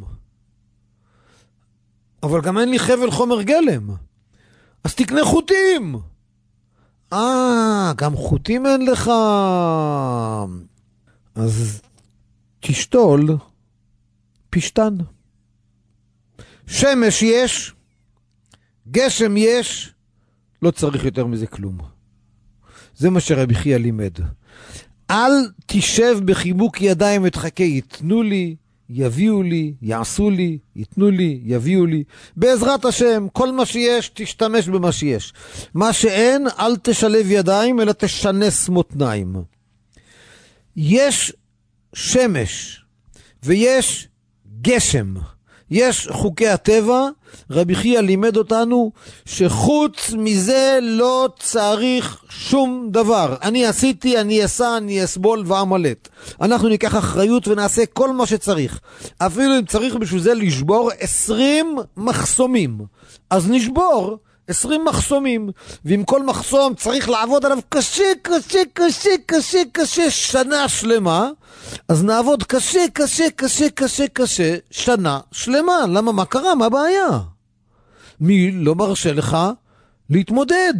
Speaker 2: אבל גם אין לי חבל חומר גלם. אז תקנה חוטים. גם חוטים אין לך. אז תשתול פשטן. שמש יש, גשם יש, לא צריך יותר מזה כלום. זה מה שרבי חייא לימד. אל תשב בחיבוק ידיים ותחכה, יתנו לי, יביאו לי, יעשו לי, יתנו לי, יביאו לי. בעזרת השם, כל מה שיש, תשתמש במה שיש. מה שאין, אל תשלב ידיים, אלא תשנס מותניים. יש שמש ויש גשם, יש חוקי הטבע. רבי חייא לימד אותנו שחוץ מזה לא צריך שום דבר. אני עשיתי, אני אעשה, אני אסבול ועמלת. אנחנו ניקח אחריות ונעשה כל מה שצריך. אפילו אם צריך בשביל זה לשבור 20 מחסומים, אז נשבור 20 מחסומים, ועם כל מחסום צריך לעבוד עליו קשה, קשה, קשה, קשה, קשה, שנה שלמה. אז נעבוד קשה, קשה, קשה, קשה, קשה, שנה שלמה. למה? מה קרה? מה הבעיה? מי לא מרשה לך להתמודד?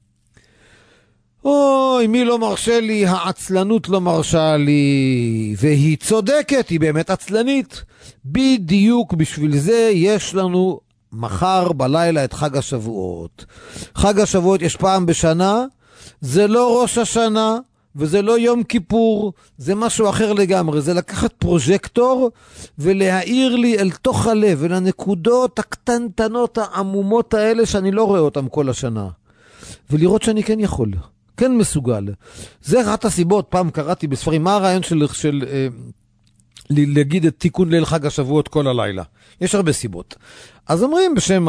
Speaker 2: אוי, מי לא מרשה לי? העצלנות לא מרשה לי. והיא צודקת, היא באמת עצלנית. בדיוק בשביל זה יש לנו מחר בלילה את חג השבועות. חג השבועות יש פעם בשנה, זה לא ראש השנה וזה לא יום כיפור, זה משהו אחר לגמרי. זה לקחת פרוז'קטור ולהאיר לי אל תוך הלב, אל הנקודות הקטנטנות העמומות האלה שאני לא רואה אותם כל השנה, ולראות שאני כן יכול, כן מסוגל. זה אחת הסיבות. פעם קראתי בספרים מה הרעיון של להגיד את תיקון ליל חג השבועות כל הלילה. יש הרבה סיבות. אז אומרים בשם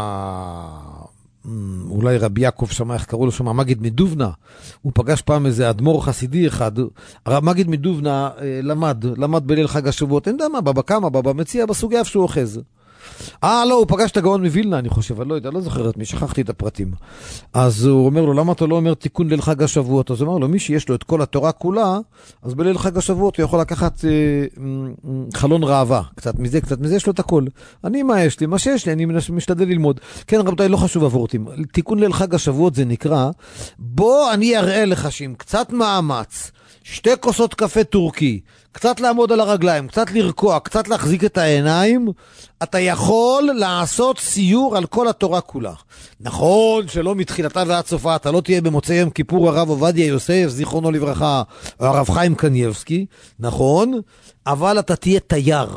Speaker 2: אולי רבי יעקב שמה, איך קראו לו שמה, מגיד מדובנה. הוא פגש פעם איזה אדמו"ר חסידי אחד. מגיד מדובנה למד בליל חג השבועות. אין יודע מה, בבא קמא, בבא מציע, בסוגיה איפה שהוא אוחז. לא, הוא פגש את הגאון מבילנה, אני חושב, אני לא יודע, לא זוכר את מי, שכחתי את הפרטים. אז הוא אומר לו, למה אתה לא אומר תיקון ליל חג השבועות? אז הוא אומר לו, מי שיש לו את כל התורה כולה, אז בליל חג השבועות הוא יכול לקחת חלון ראווה, קצת מזה יש לו את הכל. אני, מה יש לי? מה שיש לי, אני משתדל ללמוד. כן, רבותיי, לא חשוב עבורתים. תיקון ליל חג השבועות זה נקרא, בוא אני אראה לך שעם קצת מאמץ, 2 כוסות קפה טורקי, קצת לעמוד על הרגליים, קצת לרקוע, קצת להחזיק את העיניים, אתה יכול לעשות סיור על כל התורה כולה. נכון שלא מתחילתה ועד סופה, אתה לא תהיה במוצאי יום כיפור הרב עובדיה יוסף, זיכרונו לברכה, או הרב חיים קניבסקי, נכון, אבל אתה תהיה תייר.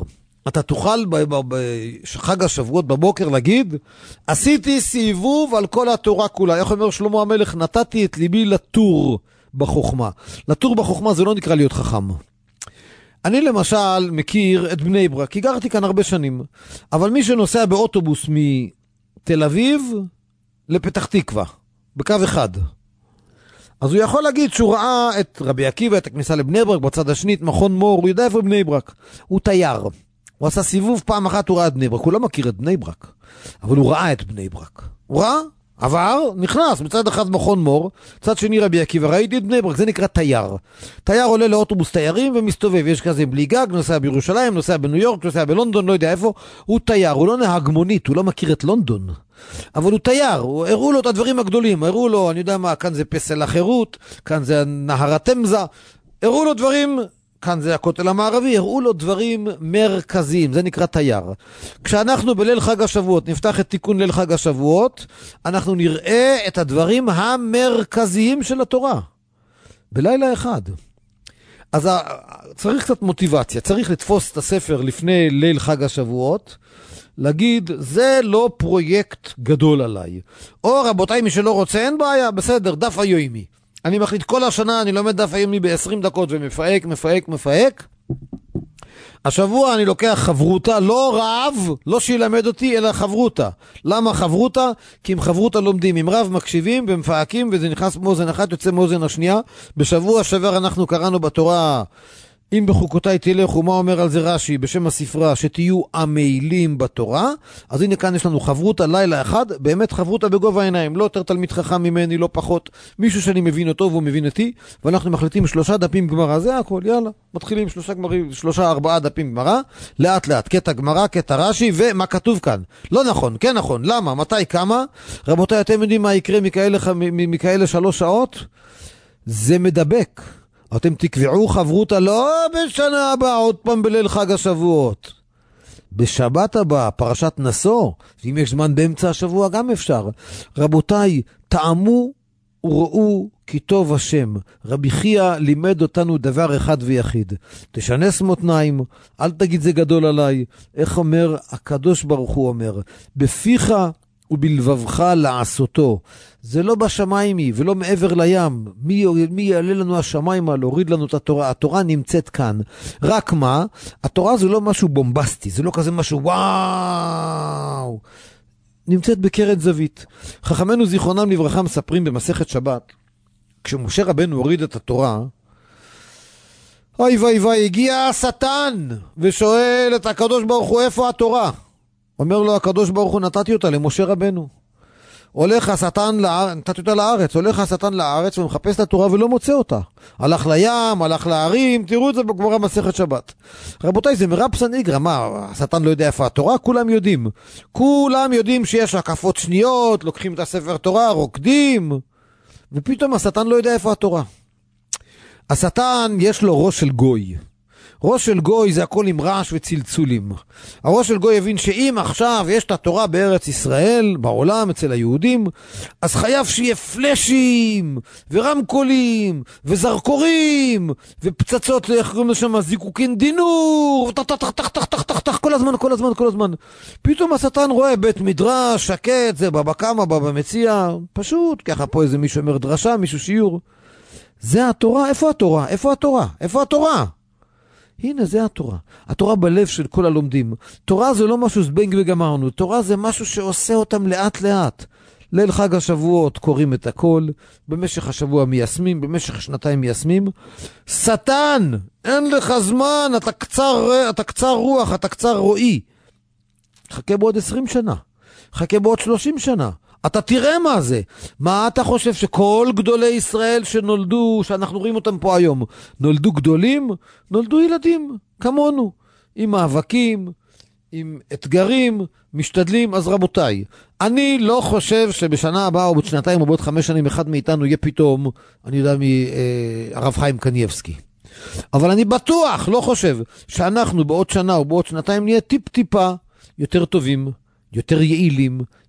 Speaker 2: אתה תוכל בחג השבועות בבוקר להגיד, עשיתי סיבוב על כל התורה כולה. איך אומר שלמה המלך, נתתי את ליבי לטור בחוכמה. לטור בחוכמה זה לא נקרא להיות חכם. אני למשל מכיר את בני ברק, כי גרתי כאן הרבה שנים, אבל מי שנוסע באוטובוס מתל אביב לפתח תקווה, בקו אחד, אז הוא יכול להגיד שהוא ראה את רבי עקיבא, את הכניסה לבני ברק, בצד השני, את מכון מור, הוא יודע איפה בני ברק. הוא תייר. הוא עשה סיבוב פעם אחת, הוא ראה את בני ברק. הוא לא מכיר את בני ברק, אבל הוא ראה את בני ברק. הוא ראה, עבר, נכנס, מצד אחד מכון מור, צד שני רבי עקיבא, ראיתי את בני ברק, זה נקרא תייר. תייר עולה לאוטובוס תיירים ומסתובב, יש כזה בלי גג, נוסע בירושלים, נוסע בניו יורק, נוסע בלונדון, לא יודע איפה, הוא תייר, הוא לא נהג מונית, הוא לא מכיר את לונדון. אבל הוא תייר, הראו לו את הדברים הגדולים, הראו לו, אני יודע מה, כאן זה פסל החירות, כאן זה נהר התמזה, הראו לו דברים, כאן זה הכותל המערבי, הראו לו דברים מרכזיים, זה נקרא תייר. כשאנחנו בליל חג השבועות, נפתח את תיקון ליל חג השבועות, אנחנו נראה את הדברים המרכזיים של התורה, בלילה אחד. אז צריך קצת מוטיבציה, צריך לתפוס את הספר לפני ליל חג השבועות, להגיד, זה לא פרויקט גדול עליי. או רבותיי, מי שלא רוצה, אין בעיה, בסדר, דף היומי. אני מחליט כל השנה, אני לומד דף היומי ב-20 דקות ומפהק. השבוע אני לוקח חברותה, לא רב, לא שילמד אותי, אלא חברותה. למה חברותה? כי עם חברותה לומדים, עם רב מקשיבים ומפהקים, וזה נכנס מאוזן אחת, יוצא מאוזן השנייה. בשבוע שעבר אנחנו קראנו בתורה, אם בחוקותיי תלכו, מה אומר על זה רש"י בשם הספרה, שתהיו עמלים בתורה. אז הנה כאן יש לנו חברותה לילה אחד, באמת חברותה בגובה העיניים, לא יותר תלמיד חכם ממני, לא פחות, מישהו שאני מבין אותו והוא מבין אותי, ואנחנו מחליטים 3 דפים גמרא, זה הכל, יאללה, מתחילים 3-4 דפים גמרא, לאט לאט, קטע גמרא, קטע רש"י, ומה כתוב כאן? לא נכון, כן נכון, למה, מתי, כמה? רבותיי, אתם יודעים מה יקרה מכאלה 3 שעות? זה מדבק. אתם תקבעו חברותה לא בשנה הבאה, עוד פעם בליל חג השבועות. בשבת הבאה, פרשת נשוא, אם יש זמן באמצע השבוע גם אפשר. רבותיי, טעמו וראו כי טוב השם. רבי חייא לימד אותנו דבר אחד ויחיד. תשנס מותניים, אל תגיד זה גדול עליי. איך אומר הקדוש ברוך הוא אומר? בפיך ובלבבך לעשותו. זה לא בשמיים היא ולא מעבר לים. מי יעלה לנו השמיים להוריד לנו את התורה? התורה נמצאת כאן. רק מה? התורה זה לא משהו בומבסטי, זה לא כזה משהו וואו. נמצאת בקרת זווית. חכמינו זיכרונם לברכה מספרים במסכת שבת, כשמשה רבנו הוריד את התורה, אוי, הגיע השטן ושואל את הקדוש ברוך הוא, איפה התורה? אומר לו הקדוש ברוך הוא, נתתי אותה למשה רבנו. הולך השטן נתתי אותה לארץ, הולך השטן לארץ ומחפש את התורה ולא מוצא אותה. הלך לים, הלך להרים, תראו את זה בגמרא מסכת שבת. רבותיי, זה מרבסה ניגרא, מה, השטן לא יודע איפה התורה? כולם יודעים. כולם יודעים שיש הקפות שניות, לוקחים את הספר תורה, רוקדים, ופתאום השטן לא יודע איפה התורה. השטן יש לו ראש של גוי. ראש של גוי זה הכל עם רעש וצלצולים. הראש של גוי יבין שאם עכשיו יש את התורה בארץ ישראל, בעולם, אצל היהודים, אז חייב שיהיה פלשים, ורמקולים, וזרקורים, ופצצות, איך קוראים לשם, זיקוקין דינור, תח, כל הזמן. פתאום השטן רואה בית מדרש, שקט, זה בבא קמא, בבא מציע, פשוט, ככה פה איזה מישהו אומר דרשה, מישהו שיעור. זה התורה, איפה התורה? איפה התורה? הנה, זה התורה. התורה בלב של כל הלומדים. תורה זה לא משהו זבנג וגמרנו. תורה זה משהו שעושה אותם לאט לאט. ליל חג השבועות קוראים את הכל. במשך השבוע מיישמים, במשך 2 מיישמים. שטן, אין לך זמן, אתה קצר רוח, אתה קצר רואי. חכה בעוד 20 שנה. חכה בעוד 30 שנה. אתה תראה מה זה. מה אתה חושב שכל גדולי ישראל שנולדו, שאנחנו רואים אותם פה היום, נולדו גדולים? נולדו ילדים, כמונו. עם מאבקים, עם אתגרים, משתדלים. אז רבותיי, אני לא חושב שבשנה הבאה או בעוד 2 או בעוד 5 שנים אחד מאיתנו יהיה פתאום, אני יודע הרב חיים קניבסקי. אבל אני בטוח, לא חושב, שאנחנו בעוד שנה או בעוד 2 נהיה טיפ-טיפה יותר טובים, יותר יעילים,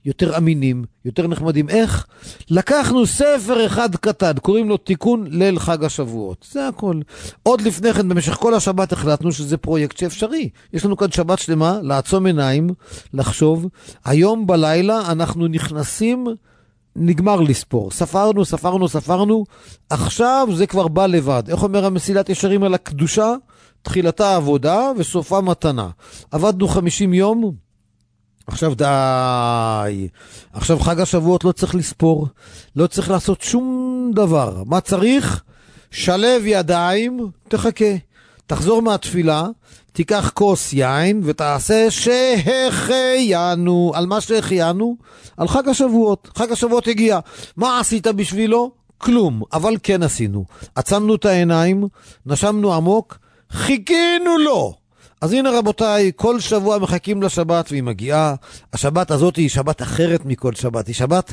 Speaker 2: יותר אמינים, יותר נחמדים. איך? לקחנו ספר אחד קטן, קוראים לו תיקון ליל חג השבועות. זה הכל. עוד לפני כן, במשך כל השבת החלטנו שזה פרויקט שאפשרי. יש לנו כאן שבת שלמה, לעצום עיניים, לחשוב. היום בלילה אנחנו נכנסים, נגמר לספור. ספרנו. עכשיו זה כבר בא לבד. איך אומר המסילת ישרים על הקדושה? תחילתה עבודה וסופה מתנה. עבדנו 50 יום, עכשיו די. עכשיו חג השבועות לא צריך לספור, לא צריך לעשות שום דבר. מה צריך? שלב ידיים, תחכה. תחזור מהתפילה, תיקח כוס יין ותעשה שהחיינו. על מה שהחיינו? על חג השבועות. חג השבועות הגיע. מה עשית בשבילו? כלום, אבל כן עשינו. עצמנו את העיניים, נשמנו עמוק, חיכינו לו. אז הנה רבותיי, כל שבוע מחכים לשבת והיא מגיעה. השבת הזאת היא שבת אחרת מכל שבת, היא שבת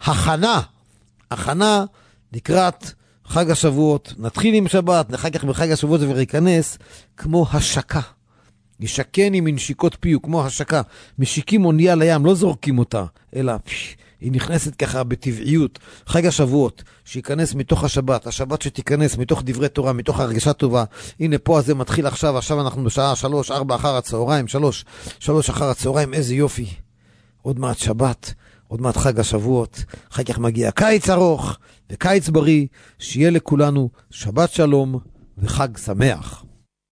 Speaker 2: הכנה לקראת חג השבועות. נתחיל עם שבת, אחר כך בחג השבועות זה ייכנס כמו השקה. ישקני מנשיקות פיו, כמו השקה. משיקים אונייה לים, לא זורקים אותה, אלא היא נכנסת ככה בטבעיות. חג השבועות, שיכנס מתוך השבת, השבת שתיכנס מתוך דברי תורה, מתוך הרגשה טובה. הנה פה הזה מתחיל עכשיו אנחנו בשעה 3-4 אחר הצהריים, 3 אחר הצהריים, איזה יופי. עוד מעט שבת, עוד מעט חג השבועות, אחר כך מגיע קיץ ארוך וקיץ בריא, שיהיה לכולנו שבת שלום וחג שמח.